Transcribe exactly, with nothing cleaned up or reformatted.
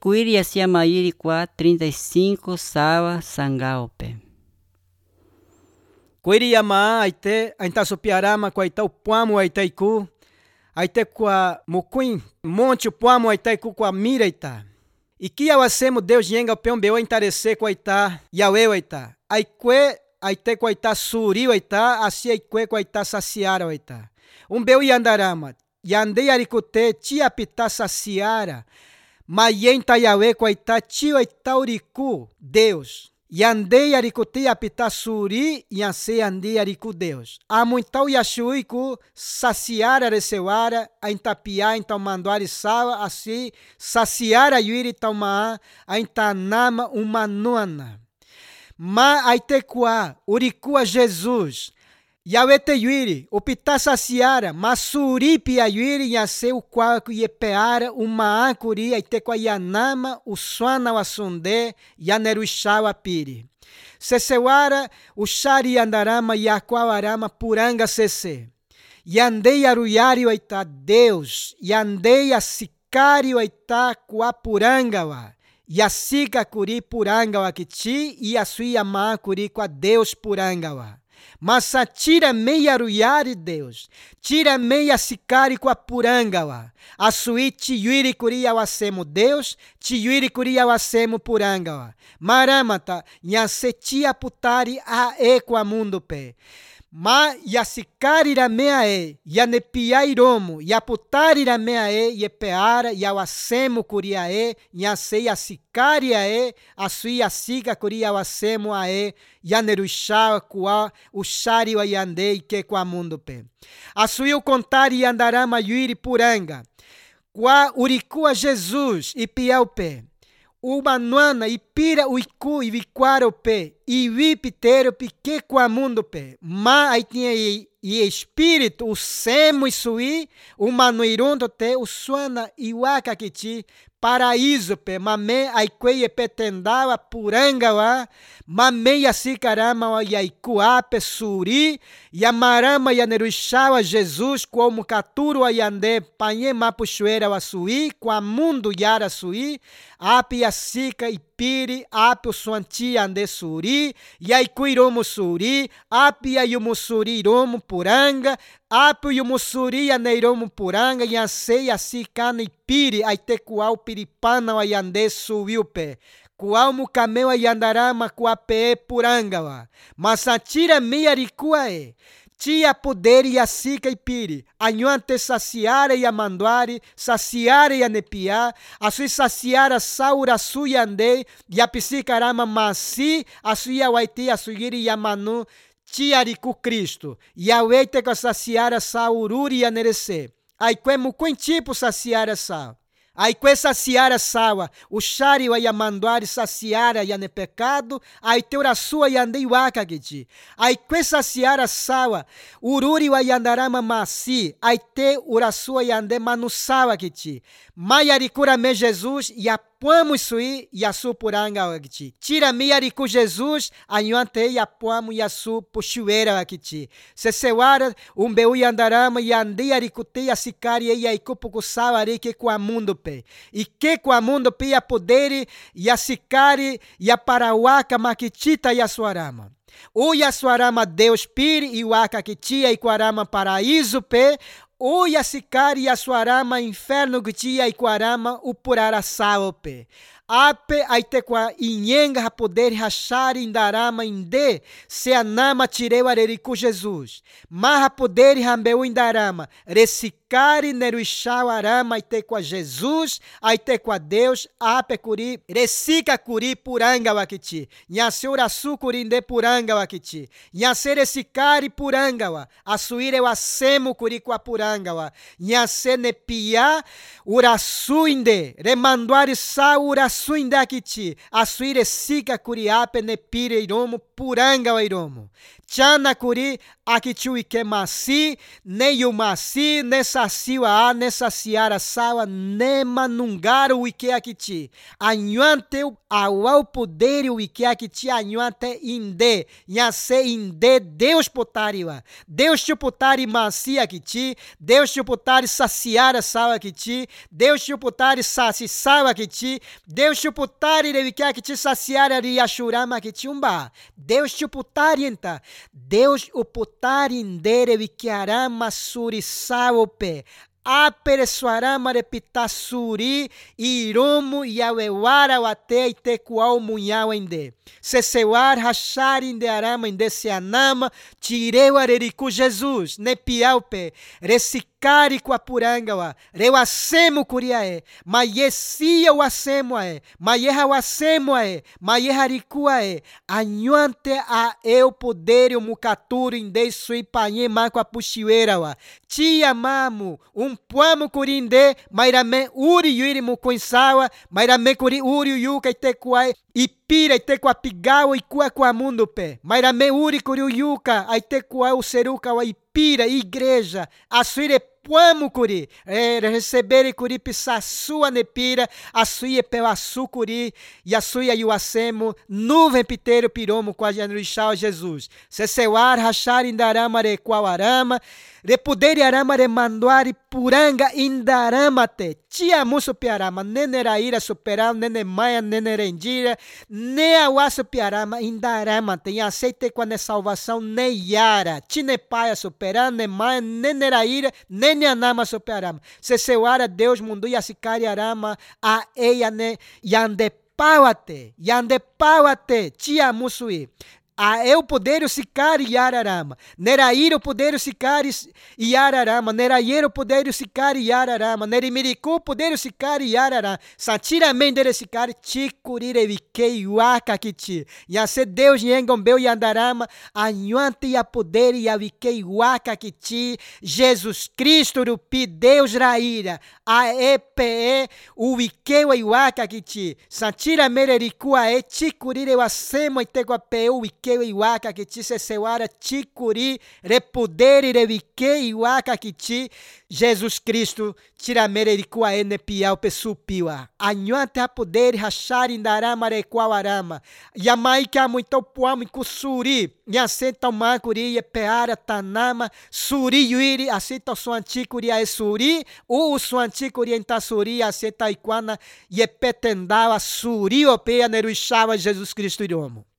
Kuiri Yasiamairi kwa trinta e cinco Sawa Sangalpe. Kuiri Yama aite Aintasopiarama kwa Itau Puamo Aitaiku aite kwa Muquim Monte Puamo Aitaiku kwa Miraita. Iki awasemo Deus yenga peombeu entarece kwa Ita Yahweh Aita. Aikwe aite kwa Ita Suri Aita asi aikwe kwa Ita Saciara Aita. Umbeu Yandarama Yandei Aricute Tiapita Saciara. Mayenta Yahweh kwa Ita Tio Aita Uriku Deus. Yandei Aricute Apita Suri Yanse Yandei Ariku Deus. Amuntau Yashuiku Saciara Receuara Aintapia Intaumanduari Sawa Assim Saciara Yuiri Taumaa Aintanama Umanuana. Ma Aitekua Urikua Jesus Yahweh te yuiri, o pita saciara, masuripi a yuiri yase o quaco yepeara, o maacuri aitekwa yanama, o suana wasunde, yaneruixawa piri. Sesewara, o shari andarama, yaquawarama, puranga sese. Yandei aruyari aita Deus, yandei a sicari aita quapurangawa. Yasika kuri purangawa kiti, e a sua maacuri qua Deus purangawa. Mas tira meia aruyari Deus, tira meia sicari com a purangawa. A sui tiuiri curia wasemo Deus, tiuiri curia wasemo purangawa. Maramata, nhasetia putari a e com a mundo pe. Ma yasicari ramea e, yanepia iromo, yaputari ramea e, yepeara, yawasemo curia e, nhase yasicari a e, a sui yasiga curia wasemo a e, yaneruixawa kua, o shari wa yandei que com a mundo pe. A sui o contari yandarama yuiri puranga, qua uricua Jesus e piau pe. Umanuana ipira uiku ibiquaro pe ibipitero pique com a mundo pe ma aí tinha e, e espírito o semo e sui o manuirondo te o suana iwaka kiti paraíso pe mame aikwe petendava puranga wa mame yasikarama wa yaikua pe suri yamarama yaneruixawa Jesus como caturo ayande panhe mapuchuera wa sui com a mundo yara sui api yasika ipiri api o suanti ande suri yaikuiromo suri api ayumo suri iromo puranga api yumo suri aneiromo puranga yase yasikana ipiri aitekuau piripana wa yande suiu pe kuau mukameu ayandarama kuape puranga wa masatira miarikua e tia poder e a sica e piri, anhuante saciara e amanduari, saciara e anepia, a sui saciara saura sui ande, e a psicarama masi, a sui awaiti a suiri e amanu, tiariku Cristo, e awaite com a saciara saururi e anerece, aique muquim tipo saciara sa. Aí com essa saciara sawa, o shari wa yamanduari saciara yane pecado, aí teura sua yandei waka giti. Aí com essa saciara sawa, ururi wa yandarama masi, aí te ura sua yande manusawa giti. Maiaricura me Jesus e apuamo sui e a su puranga giti. Tira miaricu Jesus, anhuante e apuamo e a su puxuera giti. Se sewara umbeu yandarama yandei aricute a sicari e aicupuku sawari que com a mundo pe. E que com a mundo pe a poderi e a sicari e a parauaca maquitita e a suarama. O Yasuarama Deus piri e o Akakitia e Quarama paraíso pe, o Yasicari e Yasuarama inferno gutia e Quarama o Purarasao pe. Ape aitekwa inyenga poder rachar indarama inde se anama tireu areriku Jesus. Maha poder rambeu indarama recicari neruixau arama aitekwa Jesus aitekwa Deus ape curi recica curi puranga wakiti. Nhase urasu curinde puranga wakiti. Nhase recicari puranga wa asuire wasemu curi kwa puranga wa. Nhase nepia urasu inde remanduari sa urasu suindakiti, a suire sika kuriape ne pire iromo puranga wa iromo. chana kuri akichu ike masi ne yu masi ne sasiwa a ne sasiara sawa ne manungaro ike akichi anyuante ao poder o ike akichi anyuante inde nhase inde Deus potariwa Deus te potari masi akichi Deus te potari sasiara sawa akichi Deus te potari sasi sawa akichi Deus te potari revike akichi sasiara riashurama akichi umba Deus te potari enta Deus o potari indere vikiarama suri sawope aperesuarama repitasuri iromo yawewara wate itekuau munhau inde sesewar rachar inde arama inde seanama tireu areriku Jesus ne piaupe recicari com a purangawa reuacemo curiae maiesia o acemo ae maieha o acemo ae maieha ricuae anhuante a eu poder o mucaturo inde sui panhe maco a puxiueira wa tia mamu um puamo curinde mairame uri yuri mucoinsawa mairame curi uri yuca itekuae ipira itekuapigawa ikua kwa mundo pe mairame uri curi yuca aitekuae o seruca wa ipira igreja asuire puamo curi é, receber curi pisa sua nepira a sua pela sucuri e a sua yuacemo nuvem piteiro piromo com a januixal Jesus se seuar rachar indarama re qualarama repuderi arama re manduari puranga indarama te tia muso piarama neneraira superam nene maia nenerendira ne awaso piarama indarama tem aceite quando é salvação ne yara tine paia superam ne maia neneraira nene anama superama se seuara Deus mundu yasikari arama a eia ne yande pawate yande pawate tia musui a eu poder sicari yararama nerair o poder sicari yararama nerair o poder sicari yararama nerimiriku poder sicari yararama satira mendere sicari chicurire vikei waka kiti yase Deus yengombeu yandarama anhuante ya poder ya vikei waka kiti Jesus Cristo rupi Deus raira a epe o vikei waka kiti satira mereriku a e chicurire wasemo itego apeu vikei iwaka kiti sesewara chicuri repuderi revike iwaka kiti Jesus Cristo tiramere rikua ene piau pesupiwa anhuante a poder rachar indarama requawarama yamai que muito puamo kusuri nyasenta o makuri e peara tanama suri yuiri aceita o suanticuri a suri o suanticuri entasuri aceita ikwana e petendawa suri opea neruixava Jesus Cristo iromo